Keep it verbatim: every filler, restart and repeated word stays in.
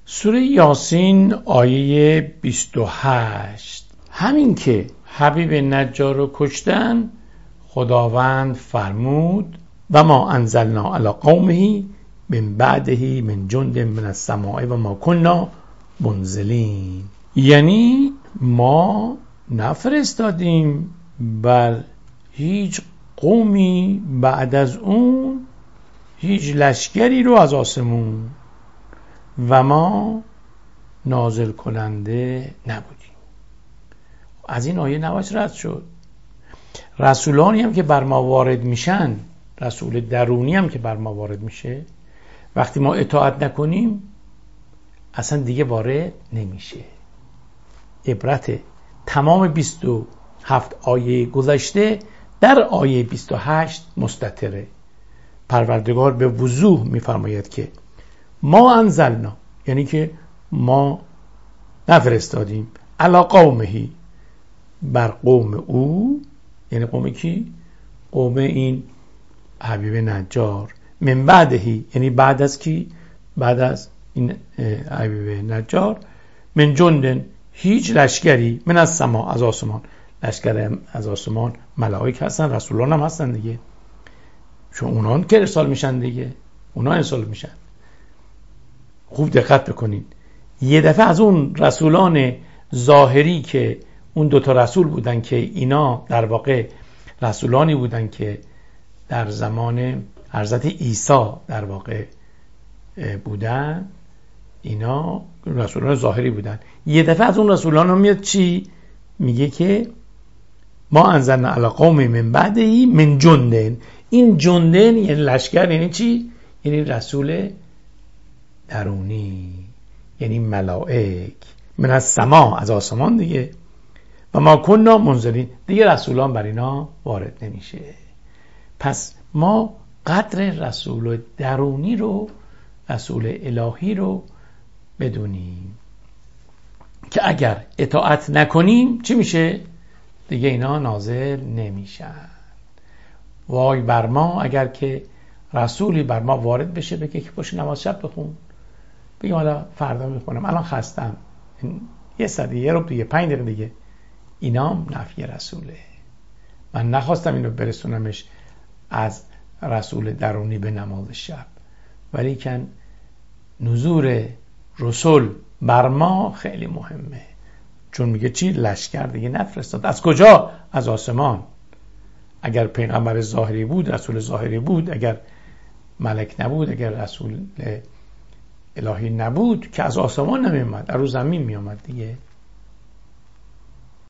سوره یاسین آیه بیست و هشت. همین که حبیب نجار رو کشتن، خداوند فرمود و ما انزلنا علی قومه من بعده من جند من السماء و ما کنا منزلین. یعنی ما نفرستادیم بر هیچ قومی بعد از اون هیچ لشکری رو از آسمون و ما نازل کننده نبودیم. از این آیه نواش رد شد. رسولانی هم که بر ما وارد میشن، رسول درونی هم که بر ما وارد میشه، وقتی ما اطاعت نکنیم اصلا دیگه وارد نمیشه. عبرت تمام بیست و هفت آیه گذشته در آیه بیست و هشت مستتره. پروردگار به وضوح میفرماید که ما انزلنا، یعنی که ما نفرستادیم، علی قومه، بر قوم او، یعنی قوم کی؟ قوم این حبیب نجار، من بعدهی، یعنی بعد از کی؟ بعد از این حبیب نجار، من جندن، هیچ لشکری، من از سما، از آسمان. لشکر از آسمان ملائک هستن، رسولان هم هستن دیگه، چون اونان که ارسال میشن دیگه، اونا ارسال میشن. خوب دقت بکنید، یه دفعه از اون رسولان ظاهری که اون دوتا رسول بودن که اینا در واقع رسولانی بودن که در زمان حضرت عیسی در واقع بودن، اینا رسولان ظاهری بودن. یه دفعه از اون رسولان هم میاد چی؟ میگه که ما انزلنا علی قوم من بعده من جندن. این جندن یعنی لشکر، یعنی چی؟ یعنی رسول درونی، یعنی ملائک، من از سما، از آسمان دیگه، و ما کنا منزلین، دیگه رسولان بر اینا وارد نمیشه. پس ما قدر رسول درونی رو، رسول الهی رو بدونیم که اگر اطاعت نکنیم چی میشه؟ دیگه اینا نازل نمیشن. وای بر ما اگر که رسولی بر ما وارد بشه بگه که باشه نماز شب بخون، بگیم حالا فردا میخونم، الان خستم، یه ساعت یه رو دیگه پنج دقیقه دیگه، اینا نفی رسوله. من نخواستم اینو برسونمش از رسول درونی به نماز شب، ولی که نزول رسول بر ما خیلی مهمه، چون میگه چی؟ لشکر دیگه نفرستاد. از کجا؟ از آسمان. اگر پیغمبر ظاهری بود، رسول ظاهری بود، اگر ملک نبود، اگر رسول الهی نبود، که از آسمان نمیومد، از رو زمین میومد دیگه.